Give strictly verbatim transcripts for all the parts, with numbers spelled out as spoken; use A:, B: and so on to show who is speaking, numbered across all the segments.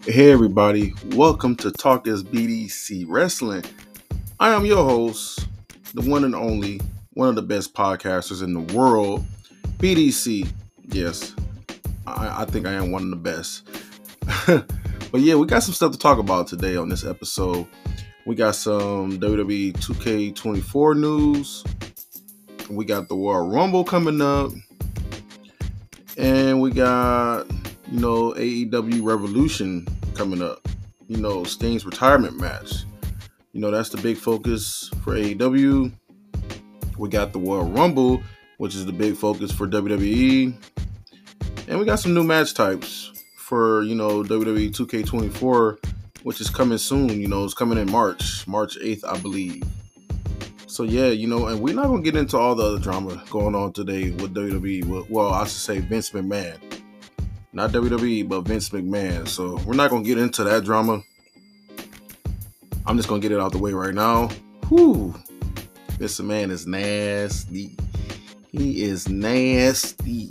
A: Hey everybody, welcome to Talk is B D C Wrestling. I am your host, the one and only, one of the best podcasters in the world, B D C. Yes, I, I think I am one of the best. But yeah, we got some stuff to talk about today on this episode. We got some W W E two K twenty-four news. We got the Royal Rumble coming up. And we got, you know, A E W Revolution coming up. You know, Sting's retirement match. You know, that's the big focus for A E W. We got the Royal Rumble, which is the big focus for W W E. And we got some new match types for, you know, W W E two K twenty-four, which is coming soon. You know, it's coming in March, March eighth, I believe. So, yeah, you know, and we're not going to get into all the other drama going on today with W W E. Well, I should say Vince McMahon. Not W W E, but Vince McMahon. So, we're not going to get into that drama. I'm just going to get it out the way right now. Whew. Vince McMahon is nasty. He is nasty.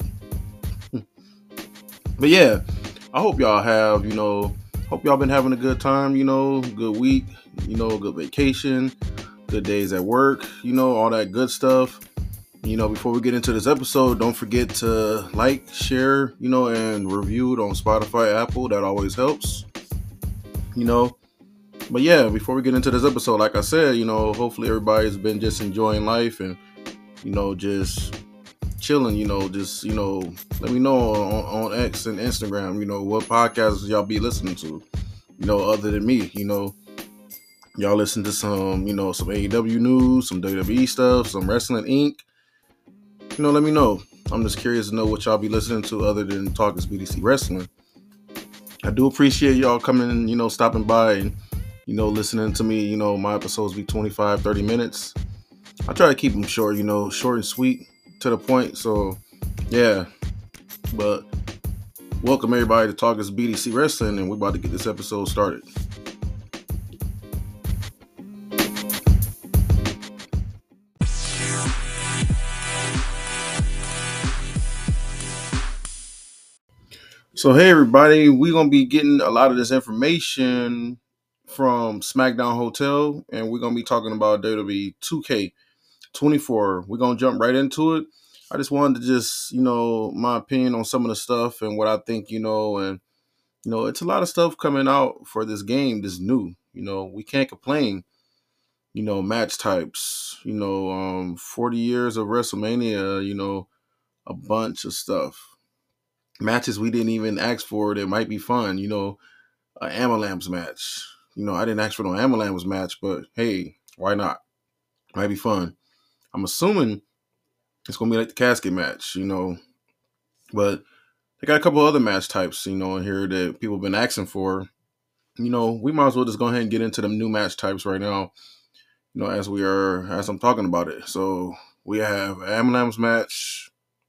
A: But, yeah, I hope y'all have, you know, hope y'all been having a good time, you know, good week, you know, good vacation. Good days at work, you know, all that good stuff. You know, before we get into this episode, don't forget to like, share, you know, and review it on Spotify, Apple. That always helps, you know. But yeah, before we get into this episode, like I said, you know, hopefully everybody's been just enjoying life and, you know, just chilling, you know, just, you know, let me know on, on X and Instagram, you know, what podcasts y'all be listening to, you know, other than me, you know. Y'all listen to some, you know, some A E W news, some W W E stuff, some Wrestling Incorporated. You know, let me know. I'm just curious to know what y'all be listening to other than Talk is B D C Wrestling. I do appreciate y'all coming, you know, stopping by and, you know, listening to me. You know, my episodes be twenty-five, thirty minutes. I try to keep them short, you know, short and sweet to the point. So, yeah. But welcome everybody to Talk is B D C Wrestling, and we're about to get this episode started. So hey everybody, we're gonna be getting a lot of this information from SmackDown Hotel, and we're gonna be talking about W W E two K twenty-four. We're gonna jump right into it. I just wanted to just, you know, my opinion on some of the stuff and what I think, you know, and you know, it's a lot of stuff coming out for this game, this new. You know, we can't complain. You know, match types, you know, um, forty years of WrestleMania, you know, a bunch of stuff. Matches we didn't even ask for that might be fun, you know, an Amalams match. You know, I didn't ask for no Amalams match, but hey, why not? Might be fun. I'm assuming it's gonna be like the casket match, you know, but they got a couple other match types, you know, in here that people have been asking for. You know, we might as well just go ahead and get into them new match types right now, you know, as we are, as I'm talking about it. So we have Amalams match,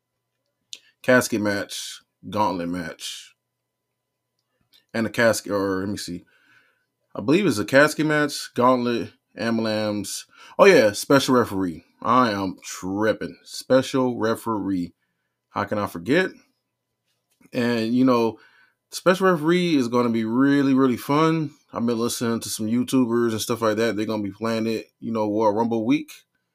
A: casket match, gauntlet match, and a casket, or let me see. I believe it's a casket match, gauntlet, Amalams. Oh yeah, special referee. I am tripping. Special referee. How can I forget? And you know, special referee is going to be really, really fun. I've been listening to some YouTubers and stuff like that. They're going to be playing it, you know, Royal Rumble week.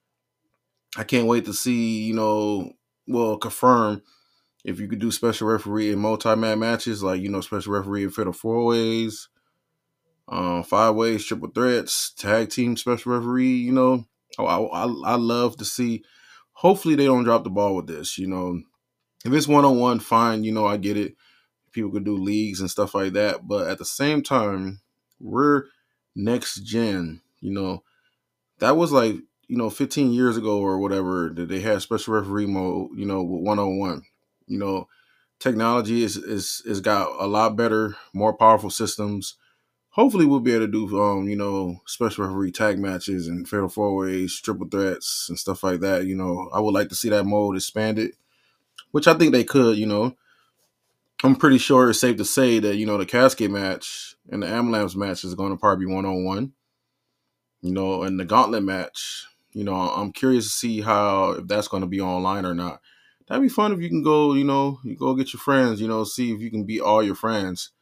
A: I can't wait to see, you know, well, confirm if you could do special referee in multi-man matches, like, you know, special referee in fatal four ways, um, five ways, triple threats, tag team special referee. You know, oh, I, I I love to see. Hopefully, they don't drop the ball with this. You know, if it's one on one, fine. You know, I get it. People could do leagues and stuff like that, but at the same time, we're next gen. You know, that was like, you know, fifteen years ago or whatever that they had special referee mode. You know, with one on one. You know, technology is is is got a lot better, more powerful systems. Hopefully we'll be able to do, um, you know, special referee tag matches and fatal four ways, triple threats and stuff like that. You know, I would like to see that mode expanded, which I think they could. You know, I'm pretty sure it's safe to say that, you know, the casket match and the Amalams match is going to probably be one on one. You know, and the gauntlet match, you know, I'm curious to see how, if that's going to be online or not. That'd be fun if you can go, you know, you go get your friends, you know, see if you can beat all your friends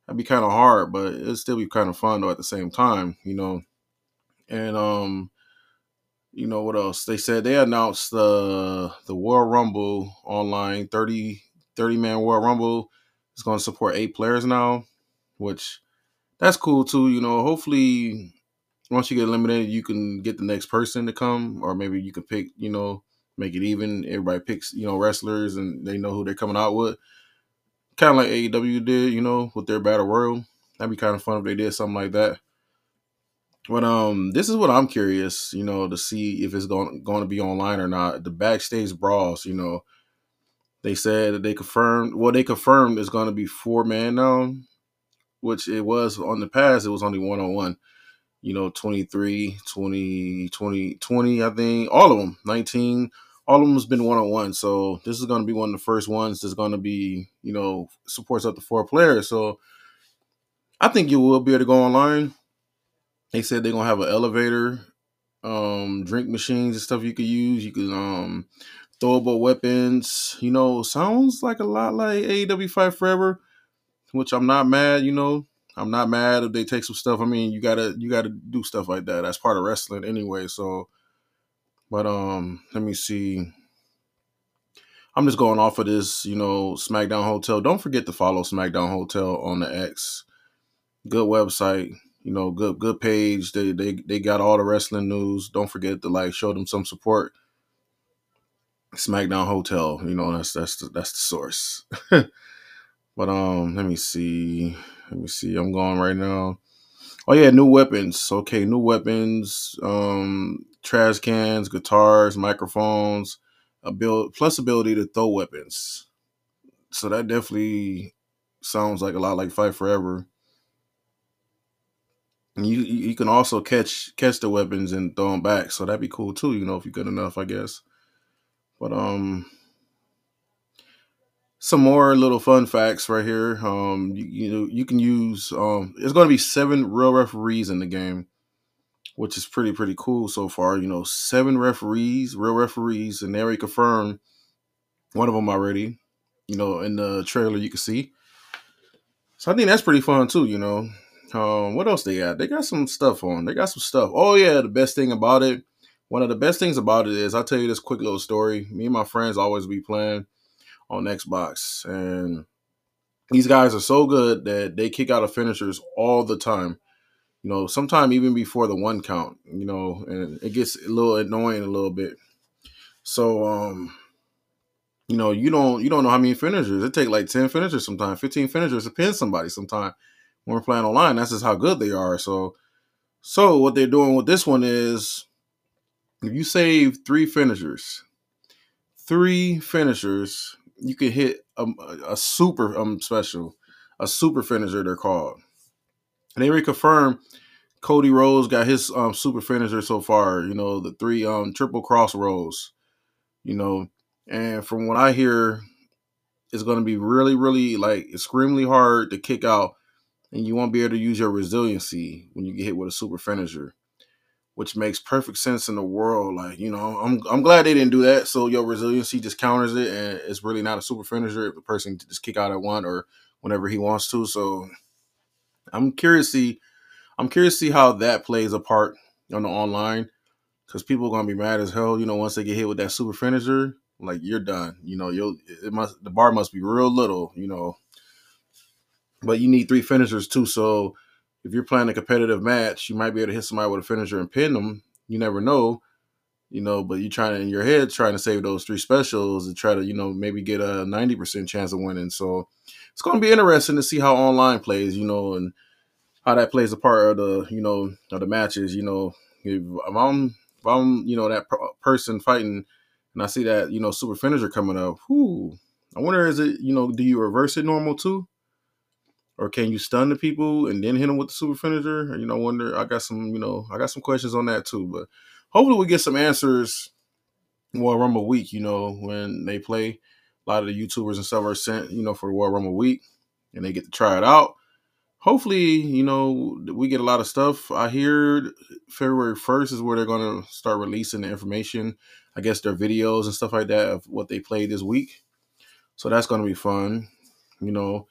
A: That'd be kind of hard, but it'd still be kind of fun though at the same time, you know. And um, you know what else? They said they announced the the Royal Rumble online thirty thirty man Royal Rumble is going to support eight players now, which that's cool too. You know, hopefully once you get eliminated, you can get the next person to come, or maybe you can pick. You know, make it even. Everybody picks you know wrestlers, and they know who they're coming out with. Kind of like A E W did, you know, with their Battle Royal. That'd be kind of fun if they did something like that. But um, this is what I'm curious, you know, to see if it's going going to be online or not. The backstage brawls, you know, they said that they confirmed. Well, they confirmed it's going to be four man now, which it was on the past. It was only one on one. You know, twenty-three, twenty, twenty, twenty, I think all of them, nineteen, all of them has been one on one. So this is going to be one of the first ones that's going to be, you know, supports up to four players. So I think you will be able to go online. They said they're gonna have an elevator, um, drink machines and stuff you could use. You can um, throwable weapons. You know, sounds like a lot like A E W Fight Forever, which I'm not mad. You know, I'm not mad if they take some stuff. I mean, you gotta you gotta do stuff like that. That's part of wrestling anyway. So, but um, let me see. I'm just going off of this, you know, SmackDown Hotel. Don't forget to follow SmackDown Hotel on the X. Good website, you know, good good page. They they they got all the wrestling news. Don't forget to like show them some support. SmackDown Hotel, you know, that's that's the, that's the source. But um, let me see, let me see. I'm going right now. Oh yeah, new weapons. Okay, new weapons. Um, trash cans, guitars, microphones, ability plus ability to throw weapons. So that definitely sounds like a lot like Fight Forever. And you you can also catch catch the weapons and throw them back, so that'd be cool too. You know, if you're good enough, I guess. But um, some more little fun facts right here. Um, you, you know, you can use um, there's going to be seven real referees in the game, which is pretty pretty cool so far. You know, seven referees, real referees, and they already confirmed one of them already. You know, in the trailer you can see. So I think that's pretty fun too. You know, um, what else they got? They got some stuff on. They got some stuff. Oh yeah, the best thing about it. One of the best things about it is I'll tell you this quick little story. Me and my friends always be playing on Xbox, and these guys are so good that they kick out of finishers all the time. You know, sometime even before the one count. You know, and it gets a little annoying a little bit. So, um, you know, you don't you don't know how many finishers. It take like ten finishers sometimes, fifteen finishers to pin somebody sometimes. When we're playing online, that's just how good they are. So, so what they're doing with this one is, if you save three finishers, three finishers, you can hit a, a super um special, a super finisher. They're called. And they reconfirmed Cody Rhodes got his um super finisher so far. You know, the three um triple cross rolls. You know, and from what I hear, it's going to be really, really like extremely hard to kick out, and you won't be able to use your resiliency when you get hit with a super finisher, which makes perfect sense in the world. Like, you know, I'm I'm glad they didn't do that. So your resiliency just counters it, and it's really not a super finisher if the person just kick out at one or whenever he wants to. So I'm curious to see I'm curious to see how that plays a part on the online, because people are gonna be mad as hell. You know, once they get hit with that super finisher, like you're done. You know, you'll it must the bar must be real little. You know, but you need three finishers too. So if you're playing a competitive match, you might be able to hit somebody with a finisher and pin them. You never know, you know, but you're trying to, in your head, trying to save those three specials and try to, you know, maybe get a ninety percent chance of winning. So it's going to be interesting to see how online plays, you know, and how that plays a part of the, you know, of the matches. You know, if, if I'm, if I'm, you know, that per- person fighting and I see that, you know, super finisher coming up, whoo, I wonder, is it, you know, do you reverse it normal too? Or can you stun the people and then hit them with the super finisher? Or, you know, wonder. I got some, you know, I got some questions on that too. But hopefully we get some answers. Royal Rumble week, you know, when they play. A lot of the YouTubers and stuff are sent, you know, for Royal Rumble week, and they get to try it out. Hopefully, you know, we get a lot of stuff. I hear February first is where they're going to start releasing the information. I guess their videos and stuff like that of what they played this week. So that's going to be fun, you know.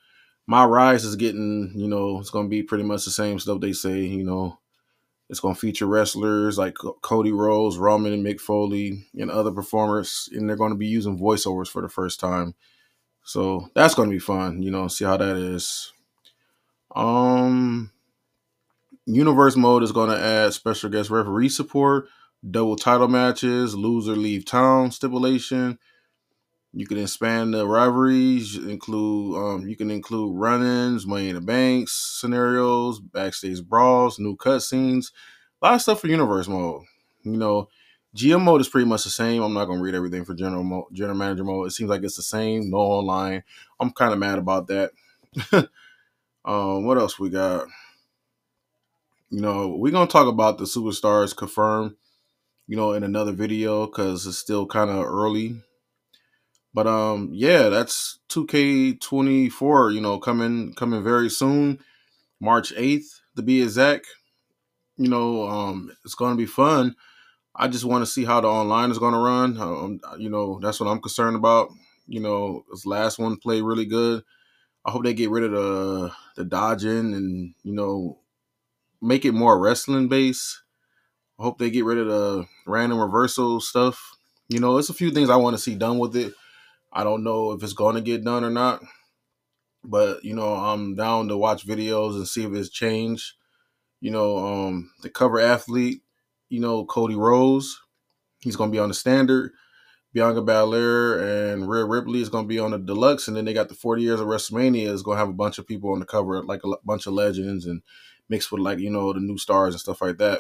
A: My Rise is getting, you know, it's going to be pretty much the same stuff they say. You know, it's going to feature wrestlers like Cody Rhodes, Roman, and Mick Foley, and other performers, and they're going to be using voiceovers for the first time. So that's going to be fun. You know, see how that is. Um, Universe mode is going to add special guest referee support, double title matches, loser leave town stipulation. You can expand the rivalries. Include um, you can include run-ins, Money in the Banks scenarios, backstage brawls, new cutscenes, a lot of stuff for Universe mode. You know, G M mode is pretty much the same. I'm not gonna read everything for general mode, general manager mode. It seems like it's the same. No online. I'm kind of mad about that. um, what else we got? You know, we're gonna talk about the superstars confirmed. You know, in another video because it's still kind of early. But um, yeah, that's two K twenty-four. You know, coming coming very soon, March eighth to be exact. You know, um, it's going to be fun. I just want to see how the online is going to run. Um, you know, that's what I'm concerned about. You know, this last one played really good. I hope they get rid of the the dodging and you know make it more wrestling based. I hope they get rid of the random reversal stuff. You know, it's a few things I want to see done with it. I don't know if it's going to get done or not. But you know, I'm down to watch videos and see if it's changed. You know, um, the cover athlete, you know, Cody Rhodes, he's gonna be on the standard. Bianca Belair and Rhea Ripley is gonna be on the deluxe, and then they got the forty years of WrestleMania is gonna have a bunch of people on the cover, like a bunch of legends, and mixed with like you know the new stars and stuff like that.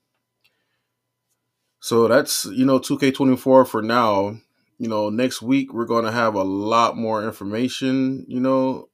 A: So that's you know two K twenty-four for now. You know, next week we're gonna have a lot more information. You know,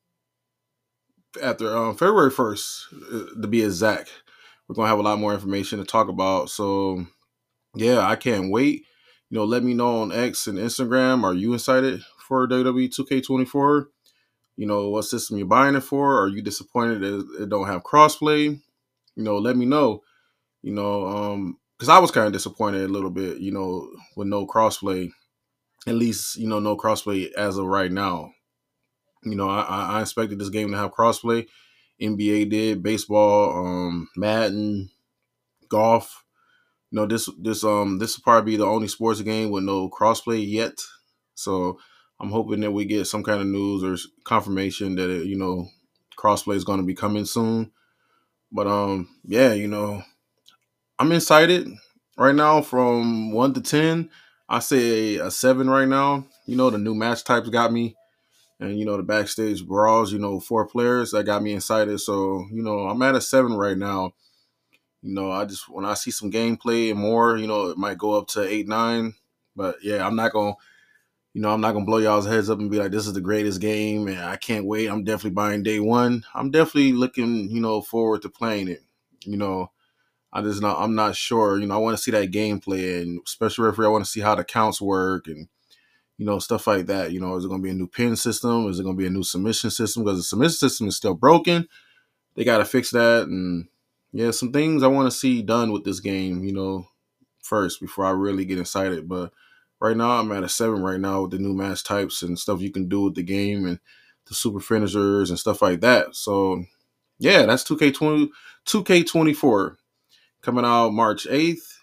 A: after um, February first, uh, to be exact. We're going to have a lot more information to talk about. So, yeah, I can't wait. You know, let me know on X and Instagram. Are you excited for W W E two K twenty-four? You know, what system you're buying it for? Are you disappointed that it don't have crossplay? You know, let me know. You know, um, because I was kind of disappointed a little bit, you know, with no crossplay. At least, you know, no crossplay as of right now. You know, I, I expected this game to have crossplay. N B A did, baseball, um, Madden, golf. You know, this this um this will probably be the only sports game with no crossplay yet. So I'm hoping that we get some kind of news or confirmation that it, you know crossplay is going to be coming soon. But um yeah, you know, I'm excited right now. From one to ten, I say a seven right now. You know, the new match types got me. And you know the backstage brawls, you know, four players that got me excited. So you know I'm at a seven right now. You know, I just when I see some gameplay and more, you know, it might go up to eight, nine. But yeah, I'm not gonna, you know, I'm not gonna blow y'all's heads up and be like, this is the greatest game and I can't wait. I'm definitely buying day one. I'm definitely looking, you know, forward to playing it. You know, I just not, I'm not sure. You know, I want to see that gameplay and special referee. I want to see how the counts work and you know, stuff like that. You know, is it going to be a new pin system? Is it going to be a new submission system? Because the submission system is still broken. They got to fix that. And yeah, some things I want to see done with this game, you know, first before I really get excited. But right now, I'm at a seven right now with the new match types and stuff you can do with the game and the super finishers and stuff like that. So yeah, that's two K twenty, two K twenty-four coming out March eighth.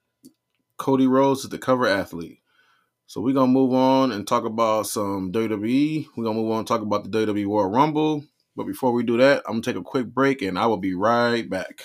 A: Cody Rhodes is the cover athlete. So we're gonna move on and talk about some W W E. We're gonna move on and talk about the W W E World Rumble. But before we do that, I'm gonna take a quick break and I will be right back.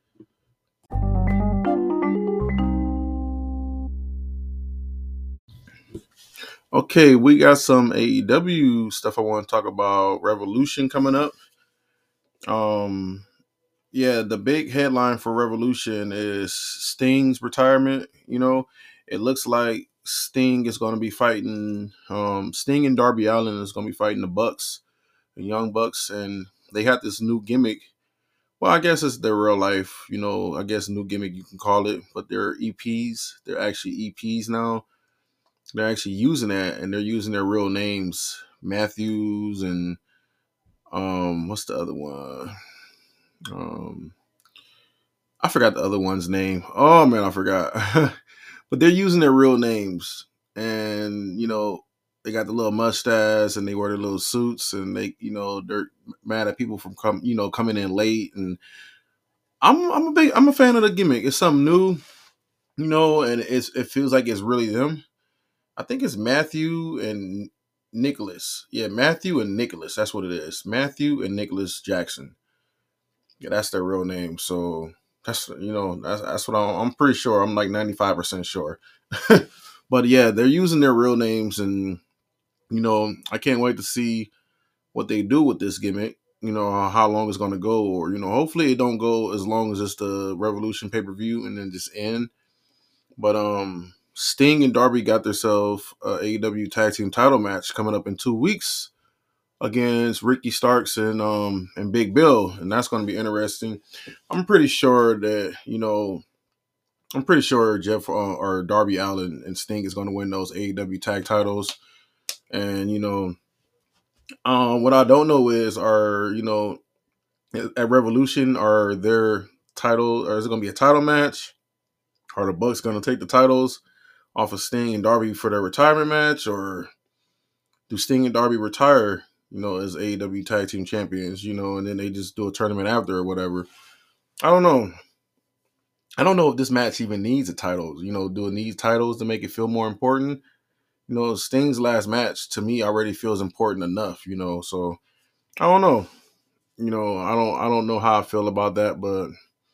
A: Okay, we got some A E W stuff I want to talk about. Revolution coming up. Um yeah, the big headline for Revolution is Sting's retirement. You know, it looks like Sting is gonna be fighting um Sting and Darby Allin is gonna be fighting the Bucks, the Young Bucks, and they had this new gimmick. Well, I guess it's their real life, you know, I guess new gimmick you can call it, but they're E Ps. They're actually E Ps now. They're actually using that and they're using their real names. Matthews and um what's the other one? Um I forgot the other one's name. Oh man, I forgot. But they're using their real names. And, you know, they got the little mustache and they wear their little suits and they, you know, they're mad at people from come, you know, coming in late. And I'm I'm a big I'm a fan of the gimmick. It's something new, you know, and it's it feels like it's really them. I think it's Matthew and Nicholas. Yeah, Matthew and Nicholas. That's what it is. Matthew and Nicholas Jackson. Yeah, that's their real name. So that's you know that's that's what I'm, I'm pretty sure. I'm like ninety-five percent sure. But yeah, they're using their real names, and you know I can't wait to see what they do with this gimmick. You know how long it's going to go, or you know hopefully it don't go as long as it's the Revolution pay per view and then just end. But um, Sting and Darby got themselves a AEW tag team title match coming up in two weeks against Ricky Starks and um and Big Bill, and that's going to be interesting. I'm pretty sure that you know I'm pretty sure Jeff uh, or Darby Allin and Sting is going to win those A E W tag titles. And you know, um, what I don't know is are you know at Revolution are their title or is it going to be a title match? Are the Bucks going to take the titles off of Sting and Darby for their retirement match, or do Sting and Darby retire, you know, as A E W tag team champions, you know, and then they just do a tournament after or whatever? I don't know. I don't know if this match even needs a title. You know, do it need titles to make it feel more important? You know, Sting's last match to me already feels important enough, you know, so I don't know. You know, I don't I don't know how I feel about that, but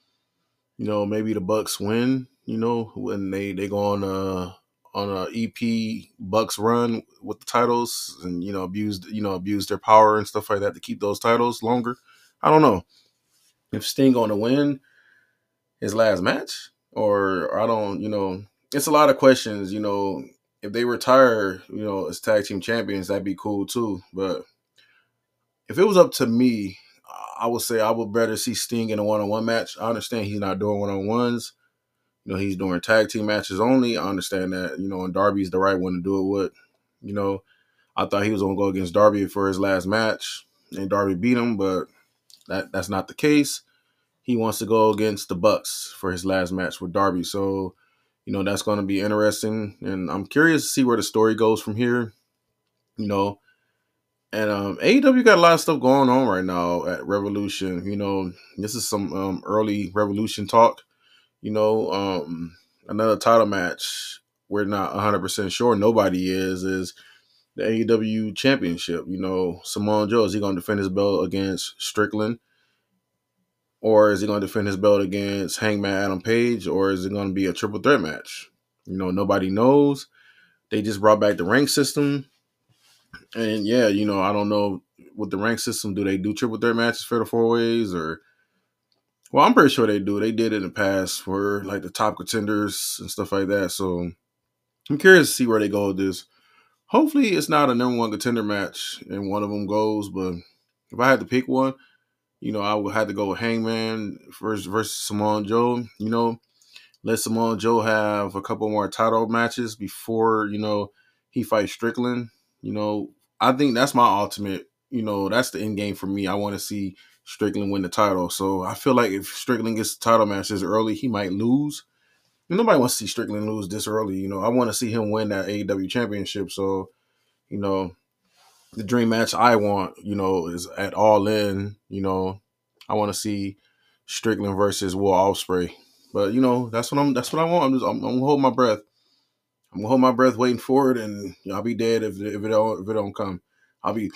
A: you know, maybe the Bucks win, you know, when they, they go on a on a E P Bucks run with the titles and, you know, abused, you know, abuse their power and stuff like that to keep those titles longer. I don't know. If Sting gonna win his last match or I don't, you know, it's a lot of questions, you know. If they retire, you know, as tag team champions, that'd be cool too. But if it was up to me, I would say I would better see Sting in a one on one match. I understand he's not doing one on ones. You know, he's doing tag team matches only. I understand that, you know, and Darby's the right one to do it with. You know, I thought he was going to go against Darby for his last match, and Darby beat him, but that that's not the case. He wants to go against the Bucks for his last match with Darby. So, you know, that's going to be interesting, and I'm curious to see where the story goes from here. You know, and um, A E W got a lot of stuff going on right now at Revolution. You know, this is some um, early Revolution talk. You know, um, another title match we're not one hundred percent sure, nobody is, is the A E W Championship. You know, Samoa Joe, is he going to defend his belt against Strickland? Or is he going to defend his belt against Hangman Adam Page? Or is it going to be a triple threat match? You know, nobody knows. They just brought back the rank system. And yeah, you know, I don't know with the rank system, do they do triple threat matches for the four ways or well, I'm pretty sure they do. They did it in the past for like the top contenders and stuff like that. So I'm curious to see where they go with this. Hopefully, it's not a number one contender match and one of them goes. But if I had to pick one, you know, I would have to go with Hangman versus versus Samoa Joe. You know, let Samoa Joe have a couple more title matches before you know he fights Strickland. You know, I think that's my ultimate. You know, that's the end game for me. I want to see Strickland win the title. So I feel like if Strickland gets the title matches early, he might lose. Nobody wants to see Strickland lose this early. You know, I want to see him win that A E W championship. So, you know, the dream match I want, you know, is at All In. You know, I want to see Strickland versus Will Ospreay. But you know, that's what I'm. That's what I want. I'm just. I'm, I'm gonna hold my breath. I'm gonna hold my breath, waiting for it, and you know, I'll be dead if if it don't if it don't come. I'll be.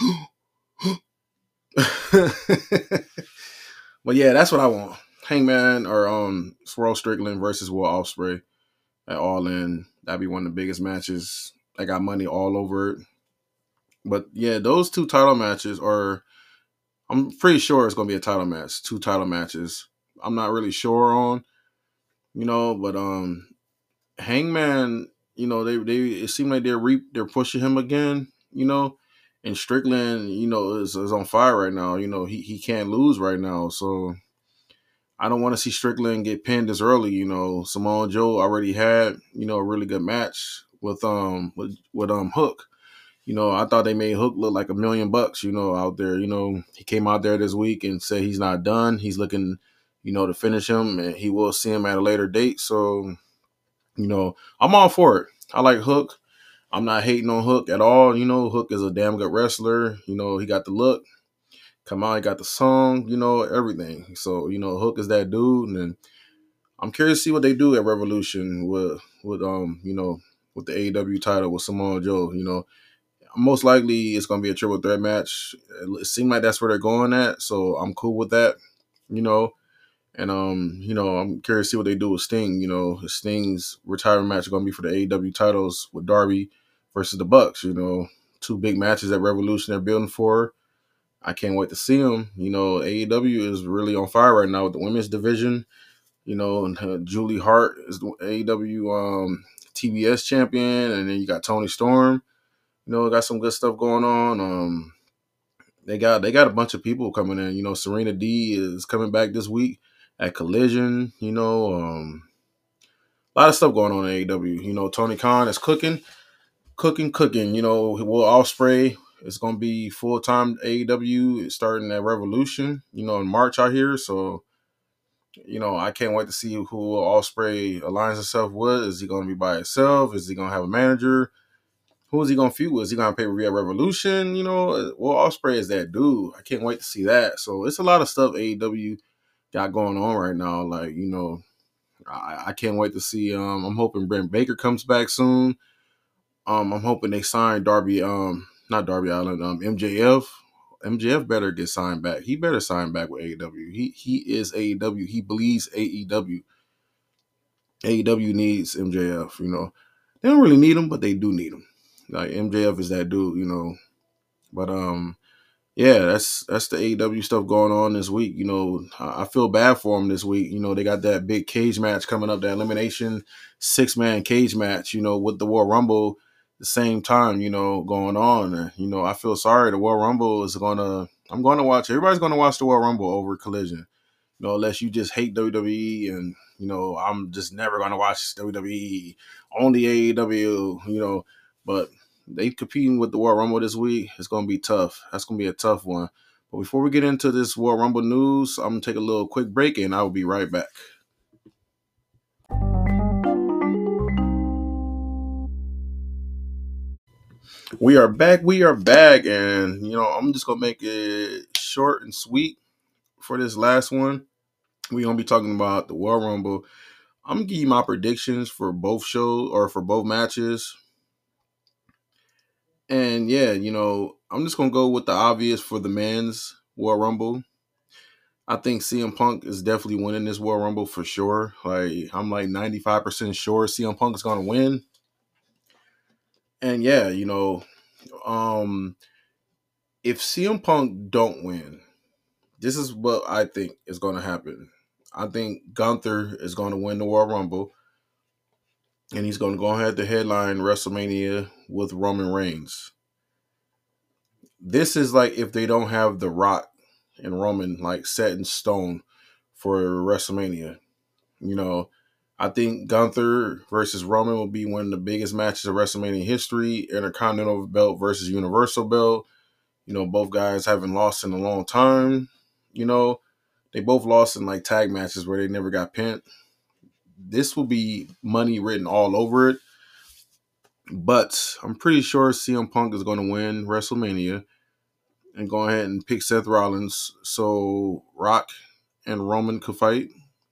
A: But yeah, that's what I want. Hangman or um Swerve Strickland versus Will Ospreay at All In. That'd be one of the biggest matches. I got money all over it. But yeah, those two title matches are. I'm pretty sure it's gonna be a title match. Two title matches. I'm not really sure on, you know, but um, Hangman, you know, they they it seemed like they're re, they're pushing him again, you know, and Strickland, you know, is, is on fire right now. You know, he he can't lose right now, so I don't want to see Strickland get pinned this early. You know, Samoa Joe already had, you know, a really good match with um with with um Hook. You know, I thought they made Hook look like a million bucks, you know, out there. You know, he came out there this week and said he's not done. He's looking, you know, to finish him, and he will see him at a later date. So, you know, I'm all for it. I like Hook. I'm not hating on Hook at all. You know, Hook is a damn good wrestler. You know, he got the look. Come on, he got the song. You know, everything. So you know, Hook is that dude, and I'm curious to see what they do at Revolution with with um you know with the A E W title with Samoa Joe. You know, most likely it's gonna be a triple threat match. It seems like that's where they're going at, so I'm cool with that. You know, and um you know I'm curious to see what they do with Sting. You know, Sting's retirement match is gonna be for the A E W titles with Darby versus the Bucks. You know, two big matches at Revolution they're building for. I can't wait to see them. You know, A E W is really on fire right now with the women's division. You know, and uh, Julie Hart is the A E W um, T B S champion, and then you got Tony Storm. You know, got some good stuff going on. Um, they got they got a bunch of people coming in. You know, Serena D is coming back this week at Collision. You know, um, a lot of stuff going on in A E W. You know, Tony Khan is cooking, cooking, cooking. You know, Will Ospreay is going to be full time A E W starting at Revolution. You know, in March out here. So, you know, I can't wait to see who Ospreay aligns himself with. Is he going to be by himself? Is he going to have a manager? Who is he going to feud with? Is he going to pay per view at Revolution? You know, well, Ospreay is that dude. I can't wait to see that. So it's a lot of stuff A E W got going on right now. Like, you know, I, I can't wait to see. Um, I'm hoping Brent Baker comes back soon. Um, I'm hoping they sign Darby. Um, not Darby Allin. Um, M J F. M J F better get signed back. He better sign back with A E W. He he is A E W. He bleeds A E W. A E W needs M J F. You know, they don't really need him, but they do need him. Like M J F is that dude. You know, but um, yeah, that's that's the A E W stuff going on this week. You know, I, I feel bad for them this week. You know, they got that big cage match coming up, that elimination six man cage match. You know, with the Royal Rumble the same time. You know, going on. And, you know, I feel sorry. The Royal Rumble is gonna. I'm going to watch. Everybody's going to watch the Royal Rumble over Collision. You know, unless you just hate W W E and you know, I'm just never going to watch W W E, only A E W. You know, but they competing with the Royal Rumble this week. It's going to be tough. That's going to be a tough one. But before we get into this Royal Rumble news, I'm going to take a little quick break and I will be right back. We are back. We are back. And, you know, I'm just going to make it short and sweet for this last one. We're going to be talking about the Royal Rumble. I'm going to give you my predictions for both shows or for both matches. And yeah, you know, I'm just gonna go with the obvious for the men's Royal Rumble. I think C M Punk is definitely winning this Royal Rumble for sure. Like I'm like ninety-five percent sure C M Punk is gonna win. And yeah, you know, um, if C M Punk don't win, this is what I think is gonna happen. I think Gunther is gonna win the Royal Rumble, and he's gonna go ahead to headline WrestleMania with Roman Reigns. This is like if they don't have The Rock and Roman like set in stone for WrestleMania. You know, I think Gunther versus Roman will be one of the biggest matches of WrestleMania history. Intercontinental belt versus Universal belt. You know, both guys haven't lost in a long time. You know, they both lost in like tag matches where they never got pinned. This will be money written all over it. But I'm pretty sure C M Punk is going to win WrestleMania and go ahead and pick Seth Rollins so Rock and Roman could fight.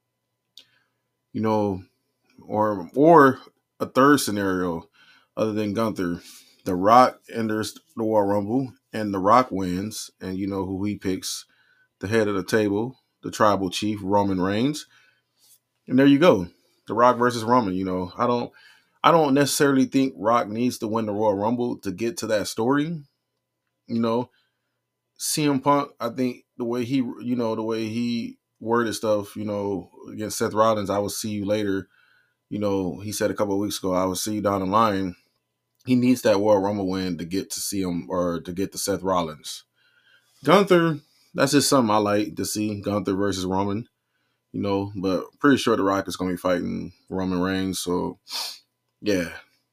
A: You know, or or a third scenario other than Gunther. The Rock enters the Royal Rumble and The Rock wins, and you know who he picks, the head of the table, the tribal chief, Roman Reigns. And there you go. The Rock versus Roman, you know. I don't I don't necessarily think Rock needs to win the Royal Rumble to get to that story. You know, C M Punk, I think the way he, you know, the way he worded stuff, you know, against Seth Rollins, I will see you later. You know, he said a couple of weeks ago, I will see you down the line. He needs that Royal Rumble win to get to see him or to get to Seth Rollins. Gunther, that's just something I like to see. Gunther versus Roman, you know, but pretty sure The Rock is going to be fighting Roman Reigns. So, yeah.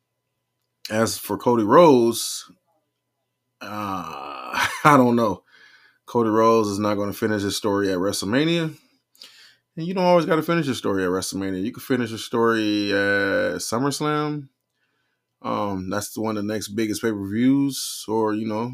A: As for Cody Rhodes, uh, I don't know. Cody Rhodes is not going to finish his story at WrestleMania. And you don't always got to finish your story at WrestleMania. You can finish your story at SummerSlam. Um, that's the one of the next biggest pay per views. Or you know,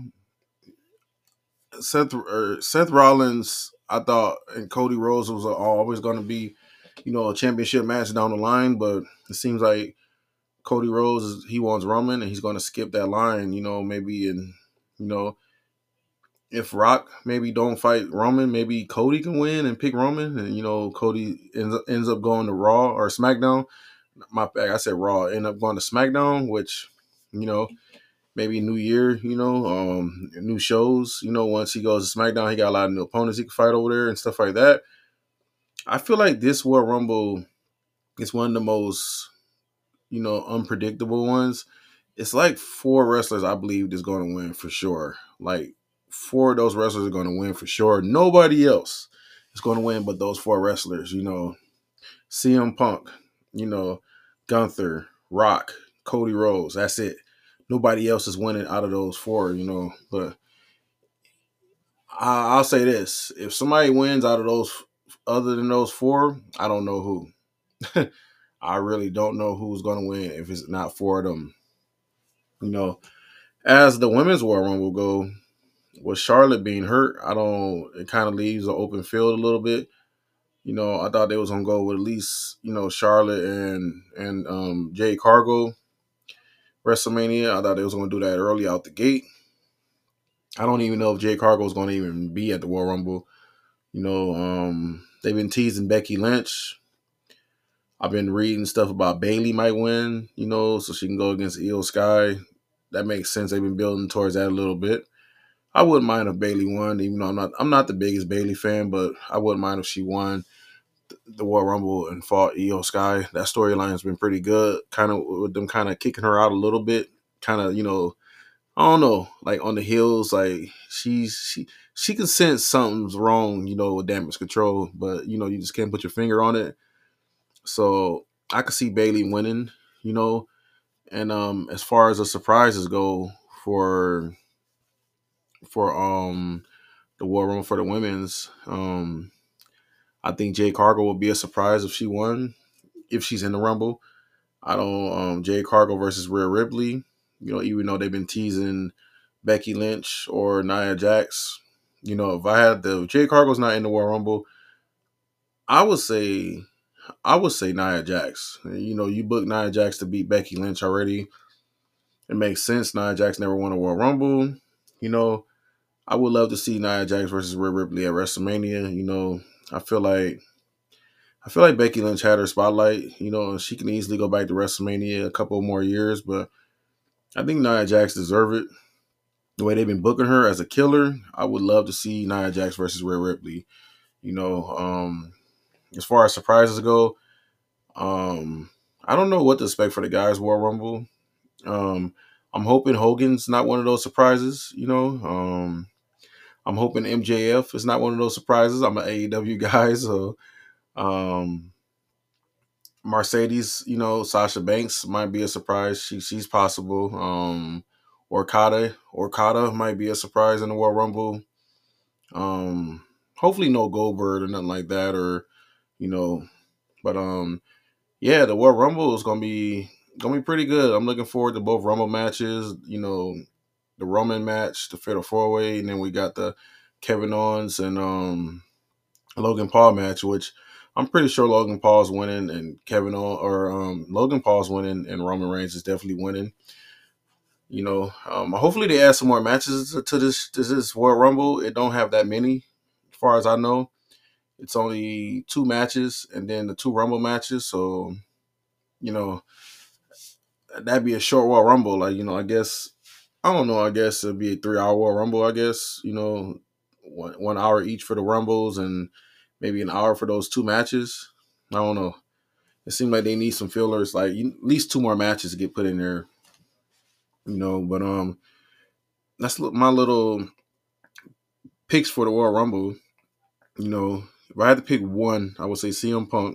A: Seth or Seth Rollins, I thought, and Cody Rhodes was always going to be, you know, a championship match down the line. But it seems like Cody Rhodes, he wants Roman, and he's going to skip that line. You know, maybe in, you know, if Rock maybe don't fight Roman, maybe Cody can win and pick Roman, and you know, Cody ends up, ends up going to Raw or SmackDown. My bad, I said Raw. End up going to SmackDown, which, you know, maybe New Year, you know, um, new shows. You know, once he goes to SmackDown, he got a lot of new opponents he can fight over there and stuff like that. I feel like this Royal Rumble is one of the most, you know, unpredictable ones. It's like four wrestlers I believe is going to win for sure. Like four of those wrestlers are going to win for sure. Nobody else is going to win but those four wrestlers. You know, C M Punk, you know, Gunther, Rock, Cody Rhodes. That's it. Nobody else is winning out of those four. You know, but I, I'll say this: if somebody wins out of those other than those four, I don't know who. I really don't know who's going to win if it's not four of them. You know, as the women's Royal Rumble go, with Charlotte being hurt, I don't. It kind of leaves an open field a little bit. You know, I thought they was gonna go with at least you know Charlotte and and um, Jay Cargo WrestleMania. I thought they was gonna do that early out the gate. I don't even know if Jay Cargo is gonna even be at the Royal Rumble. You know, um, they've been teasing Becky Lynch. I've been reading stuff about Bayley might win. You know, so she can go against Io Sky. That makes sense. They've been building towards that a little bit. I wouldn't mind if Bayley won, even though I'm not I'm not the biggest Bayley fan, but I wouldn't mind if she won the Royal Rumble and fought Io Sky. That storyline has been pretty good. Kind of with them kind of kicking her out a little bit. Kind of, you know, I don't know, like on the heels, like she's she she can sense something's wrong, you know, with damage control, but you know, you just can't put your finger on it. So I could see Bayley winning, you know. And um as far as the surprises go for for um the War Room for the women's. Um, I think Jade Cargill will be a surprise if she won, if she's in the Rumble. I don't. Um, Jade Cargill versus Rhea Ripley. You know, even though they've been teasing Becky Lynch or Nia Jax. You know, if I had the Jade Cargill's not in the Royal Rumble, I would say I would say Nia Jax. You know, you book Nia Jax to beat Becky Lynch already. It makes sense. Nia Jax never won a Royal Rumble. You know, I would love to see Nia Jax versus Rhea Ripley at WrestleMania. You know, I feel like I feel like Becky Lynch had her spotlight. You know, she can easily go back to WrestleMania a couple more years, but I think Nia Jax deserve it. The way they've been booking her as a killer, I would love to see Nia Jax versus Rhea Ripley. You know, um, as far as surprises go, um, I don't know what to expect for the guys' Royal Rumble. Um, I'm hoping Hogan's not one of those surprises. You know, um, I'm hoping M J F is not one of those surprises. I'm an A E W guy, so um, Mercedes, you know, Sasha Banks might be a surprise. She she's possible. Um, Okada, Okada might be a surprise in the Royal Rumble. Um, hopefully no Goldberg or nothing like that, or you know, but um, yeah, the Royal Rumble is gonna be gonna be pretty good. I'm looking forward to both Rumble matches. You know, the Roman match, the Fatal Four Way, and then we got the Kevin Owens and um Logan Paul match, which I'm pretty sure Logan Paul's winning and Kevin Owens or um Logan Paul's winning and Roman Reigns is definitely winning. You know, um, hopefully they add some more matches to this to this Royal Rumble. It don't have that many, as far as I know. It's only two matches and then the two Rumble matches. So you know that'd be a short Royal Rumble. Like you know, I guess I don't know. I guess it'd be a three hour Royal Rumble. I guess you know, one one hour each for the Rumbles and maybe an hour for those two matches. I don't know. It seems like they need some fillers, like at least two more matches to get put in there. You know, but um, that's my little picks for the Royal Rumble. You know, if I had to pick one, I would say C M Punk.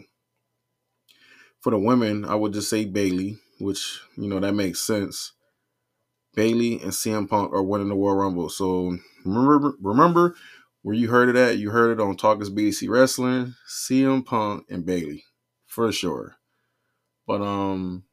A: For the women, I would just say Bayley, which you know that makes sense. Bayley and C M Punk are winning the Royal Rumble. So remember, remember where you heard it at? You heard it on Talkers B D C Wrestling. C M Punk and Bayley, for sure. But um,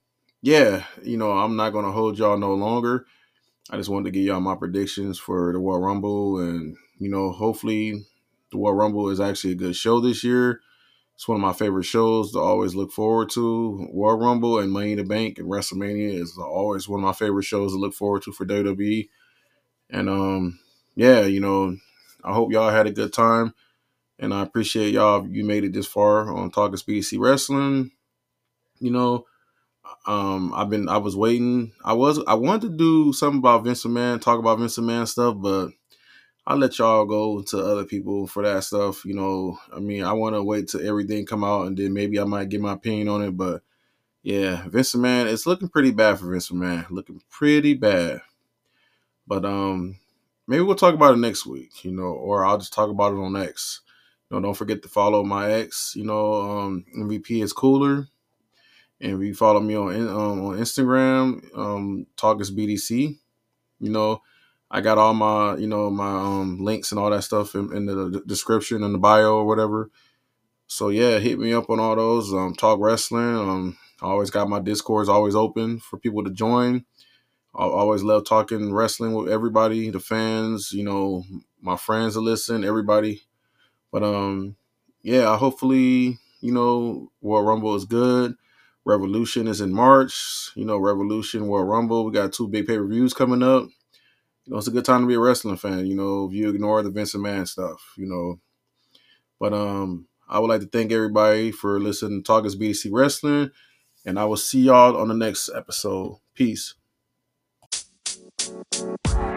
A: yeah, you know, I'm not gonna hold y'all no longer. I just wanted to give y'all my predictions for the Royal Rumble, and you know, hopefully, the Royal Rumble is actually a good show this year. It's one of my favorite shows to always look forward to. Royal Rumble and Money in the Bank and WrestleMania is always one of my favorite shows to look forward to for W W E. And um, yeah, you know, I hope y'all had a good time, and I appreciate y'all if you made it this far on Talking B D C Wrestling. You know, um, I've been I was waiting. I was I wanted to do something about Vince McMahon, talk about Vince McMahon stuff, but I'll let y'all go to other people for that stuff. You know, I mean, I want to wait till everything come out, and then maybe I might get my opinion on it. But yeah, Vince McMahon, it's looking pretty bad for Vince McMahon. Looking pretty bad. But um, maybe we'll talk about it next week. You know, or I'll just talk about it on X. You know, don't forget to follow my X. You know, um, M V P is cooler. And if you follow me on um, on Instagram, um, Talk is B D C. You know, I got all my you know my um, links and all that stuff in, in the description and the bio or whatever. So yeah, hit me up on all those. Um, Talk wrestling. Um, I always got my Discords always open for people to join. I always love talking wrestling with everybody, the fans. You know, my friends that listen, everybody. But um, yeah, hopefully, you know, World Rumble is good. Revolution is in March. You know, Revolution, World Rumble. We got two big pay per views coming up. You know, it's a good time to be a wrestling fan. You know, if you ignore the Vince McMahon stuff, you know. But um, I would like to thank everybody for listening to Talk is B D C Wrestling, and I will see y'all on the next episode. Peace.